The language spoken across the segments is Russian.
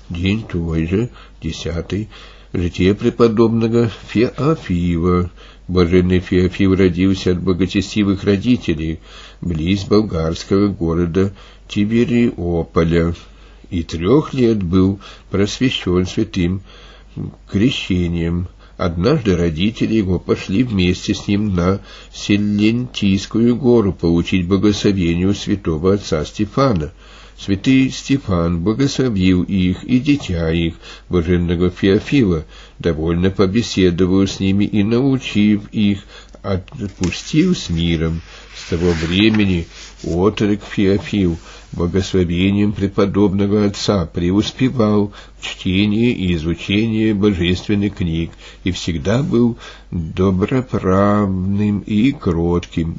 День твой же, 10. Житие преподобного Феофила. Блаженный Феофил родился от благочестивых родителей близ болгарского города Тибериополя, и 3 лет был просвещен святым крещением. Однажды родители его пошли вместе с ним на Селентийскую гору получить благословение у святого отца Стефана. Святый Стефан благословил их и дитя их, блаженного Феофила, довольно побеседовал с ними и, научив их, отпустил с миром. С того времени отрок Феофил благословением преподобного отца преуспевал в чтении и изучении божественных книг и всегда был добронравным и кротким.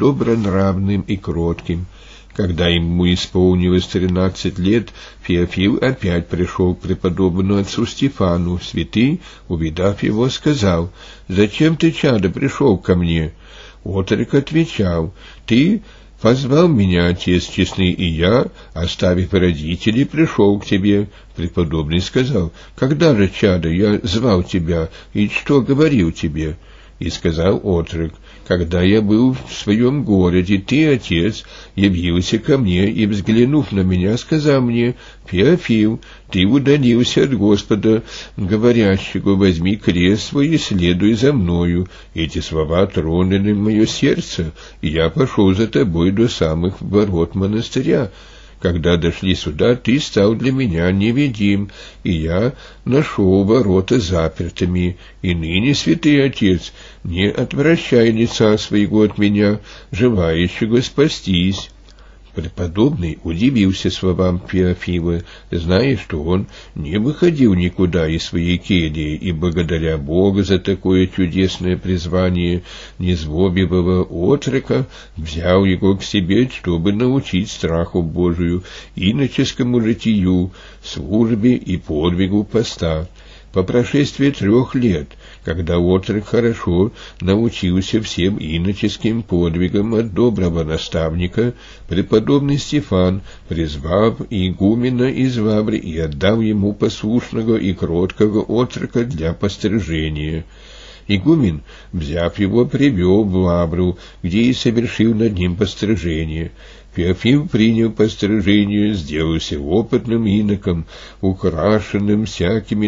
Когда ему исполнилось 13 лет, Феофил опять пришел к преподобному отцу Стефану. Святый, увидав его, сказал: «Зачем ты, чадо, пришел ко мне?» Отрок отвечал: «Ты позвал меня, отец честный, и я, оставив родителей, пришел к тебе». Преподобный сказал: «Когда же, чадо, я звал тебя, и что говорил тебе?» И сказал отрок: «Когда я был в своем городе, ты, отец, явился ко мне и, взглянув на меня, сказал мне: Феофил, ты удалился от Господа, говорящего: возьми крест свой и следуй за мною. Эти слова тронули мое сердце, и я пошел за тобой до самых ворот монастыря. Когда дошли сюда, ты стал для меня невидим, и я нашел ворота запертыми. И ныне, святый отец, не отвращай лица своего от меня, желающего спастись». Преподобный удивился словам Феофила, зная, что он не выходил никуда из своей кельи, и благодаря Богу за такое чудесное призвание незлобивого отрока взял его к себе, чтобы научить страху Божию, иноческому житию, службе и подвигу поста. По прошествии 3 лет, когда отрок хорошо научился всем иноческим подвигам от доброго наставника, преподобный Стефан, призвав игумена из Лавры, и отдал ему послушного и кроткого отрока для пострижения. Игумен, взяв его, привел в Лавру, где и совершил над ним пострижение. Феофил принял пострижение, сделался опытным иноком, украшенным всякими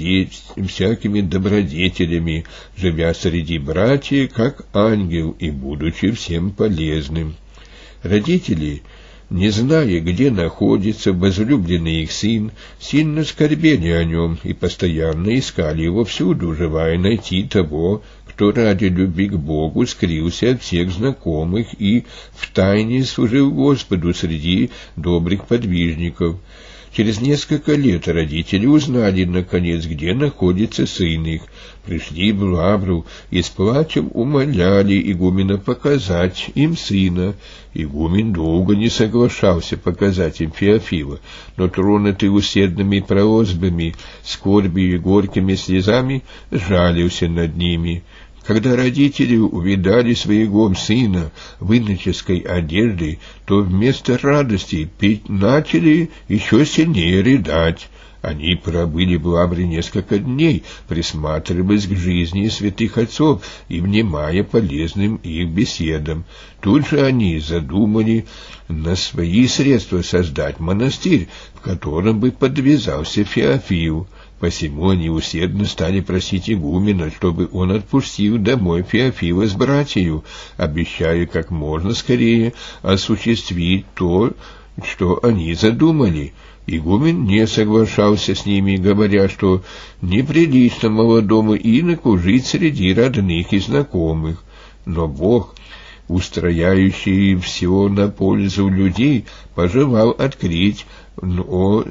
добродетелями, живя среди братьев, как ангел, и будучи всем полезным. Родители, не зная, где находится возлюбленный их сын, сильно скорбели о нем и постоянно искали его всюду, желая найти того, кто ради любви к Богу скрылся от всех знакомых и втайне служил Господу среди добрых подвижников. Через несколько лет родители узнали, наконец, где находится сын их, пришли в Лавру и с плачем умоляли игумена показать им сына. Игумен долго не соглашался показать им Феофила, но, тронутый усердными просьбами, скорбью и горькими слезами, жалился над ними. Когда родители увидали своего сына в иноческой одежде, то вместо радости начали еще сильнее рыдать. Они пробыли в Лавре несколько дней, присматриваясь к жизни святых отцов и внимая полезным их беседам. Тут же они задумали на свои средства создать монастырь, в котором бы подвязался Феофил. Посему они усердно стали просить игумена, чтобы он отпустил домой Феофила с братьею, обещая как можно скорее осуществить то, что они задумали. Игумен не соглашался с ними, говоря, что неприлично молодому иноку жить среди родных и знакомых. Но Бог, устрояющий все на пользу людей, пожелал открыть о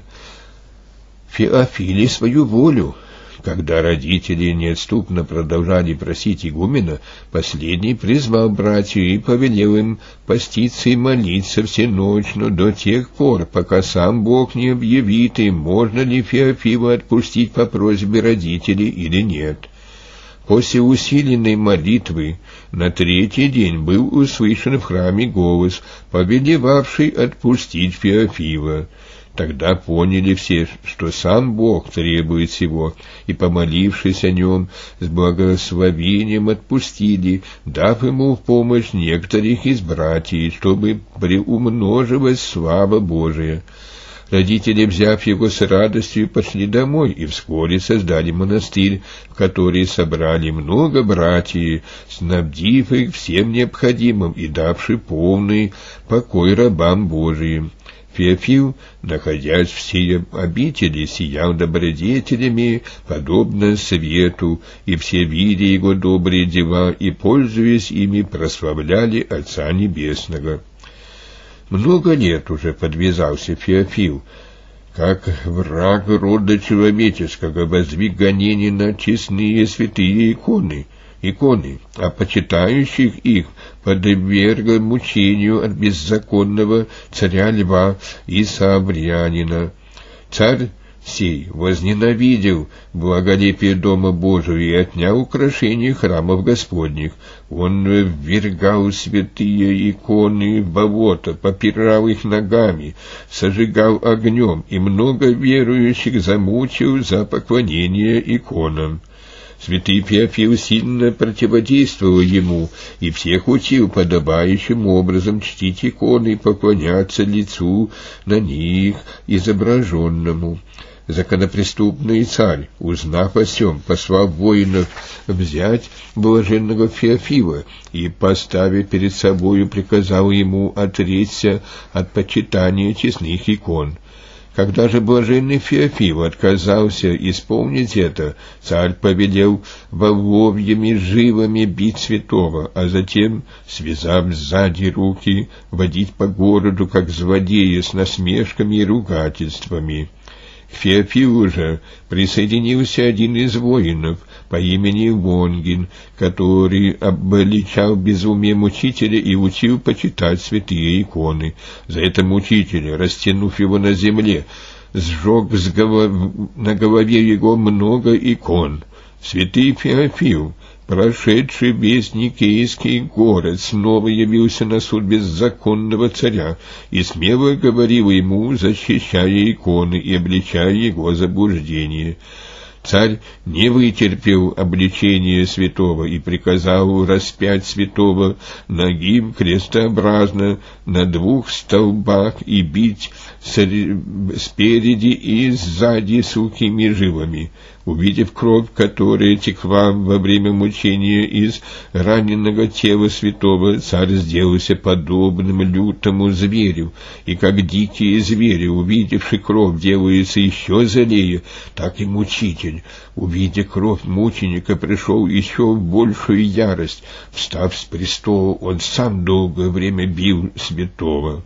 Феофиле свою волю. Когда родители неотступно продолжали просить игумена, последний призвал братью и повелел им поститься и молиться всеночно до тех пор, пока сам Бог не объявит им, можно ли Феофила отпустить по просьбе родителей или нет. После усиленной молитвы на 3-й день был услышан в храме голос, повелевавший отпустить Феофила. Тогда поняли все, что сам Бог требует сего, и, помолившись о нем, с благословением отпустили, дав ему в помощь некоторых из братьев, чтобы приумножилась слава Божия. Родители, взяв его с радостью, пошли домой и вскоре создали монастырь, в который собрали много братьев, снабдив их всем необходимым и давши полный покой рабам Божиим. Феофил, находясь в сей обители, сиял добродетелями, подобно свету, и все, видя его добрые дела и, пользуясь ими, прославляли Отца Небесного. Много лет уже подвязался Феофил, как враг рода человеческого, воздвиг гонения на честные святые иконы, а почитающих их подверг мучению от беззаконного царя Льва и Саврянина. Царь сей возненавидел благолепие Дома Божия и отнял украшения храмов Господних. Он ввергал святые иконы в болото, попирал их ногами, сожигал огнем, и много верующих замучил за поклонение иконам. Святый Феофил сильно противодействовал ему и всех учил подобающим образом чтить иконы и поклоняться лицу на них изображенному. Законопреступный царь, узнав о сем, послал воинов взять блаженного Феофила и, поставив перед собою, приказал ему отречься от почитания честных икон. Когда же блаженный Феофил отказался исполнить это, царь повелел воловьими жилами бить святого, а затем, связав сзади руки, водить по городу, как злодея, с насмешками и ругательствами. К Феофилу же присоединился один из воинов по имени Лонгин, который обличал безумие мучителя и учил почитать святые иконы. За это мучитель, растянув его на земле, сжег на голове его много икон. Святый Феофил, прошедший весь Никейский город, снова явился на суд беззаконного царя и смело говорил ему, защищая иконы и обличая его заблуждение. Царь не вытерпел обличения святого и приказал распять святого нагим крестообразно на 2 столбах и бить спереди и сзади сухими жилами. Увидев кровь, которая текла во время мучения из раненого тела святого, царь сделался подобным лютому зверю, и как дикие звери, увидевши кровь, делаются еще злее, так и мучитель, увидя кровь мученика, пришел еще в большую ярость. Встав с престола, он сам долгое время бил святого.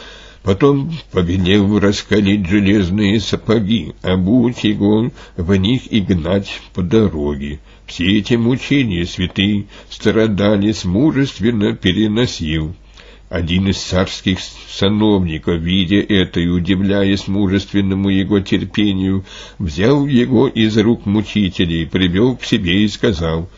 Потом повелел раскалить железные сапоги, обуть его в них и гнать по дороге. Все эти мучения святый страдалец мужественно переносил. Один из царских сановников, видя это и удивляясь мужественному его терпению, взял его из рук мучителей, привел к себе и сказал: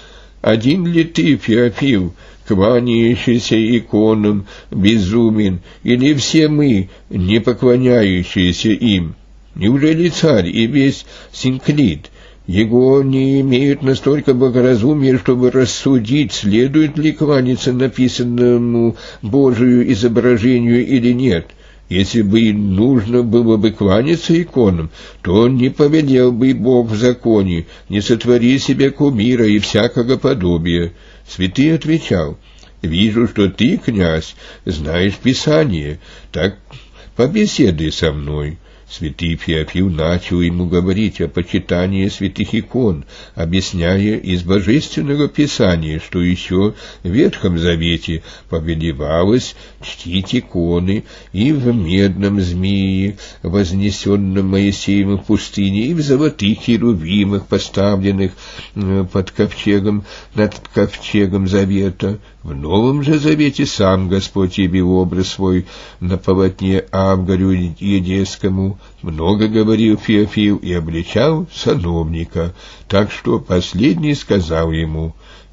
«Один ли ты, Феофил, кланяющийся иконам, безумен, или все мы, не поклоняющиеся им? Неужели царь и весь Синклит его не имеют настолько благоразумия, чтобы рассудить, следует ли кланяться написанному Божию изображению или нет? Если бы нужно было бы кланяться иконам, то он не повелел бы Бог в законе, не сотвори себе кумира и всякого подобия». Святый отвечал: «Вижу, что ты, князь, знаешь Писание, так побеседуй со мной». Святый Феофил начал ему говорить о почитании святых икон, объясняя из Божественного Писания, что еще в Ветхом Завете повелевалось чтить иконы и в медном змее, вознесенном Моисеем в пустыне, и в золотых херувимах, поставленных под ковчегом, над ковчегом Завета. В Новом же Завете сам Господь явил образ свой на полотне Авгарю Едесскому. Много говорил Феофил и обличал сановника, так что последний сказал ему: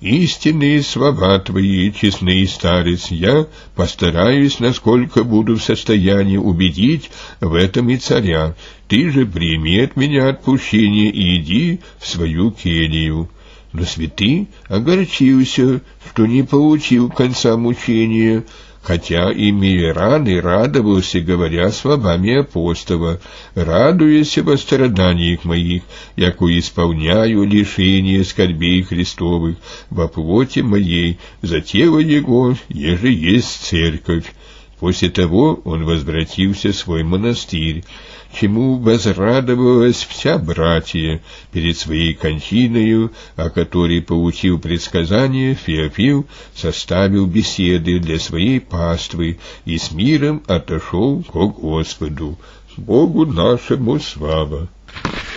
истинные слова твои, честный старец, я постараюсь, насколько буду в состоянии убедить в этом и царя. Ты же прими от меня отпущение и иди в свою келью». Но святый огорчился, что не получил конца мучения, хотя и Миран и радовался, говоря словами апостола: «Радуйся во страданиях моих, яко исполняю лишение скорбей Христовых во плоти моей, за тело Его, еже есть церковь». После того он возвратился в свой монастырь, чему возрадовалась вся братья. Перед своей кончиною, о которой получил предсказание, Феофил составил беседы для своей паствы и с миром отошел ко Господу. Богу нашему слава!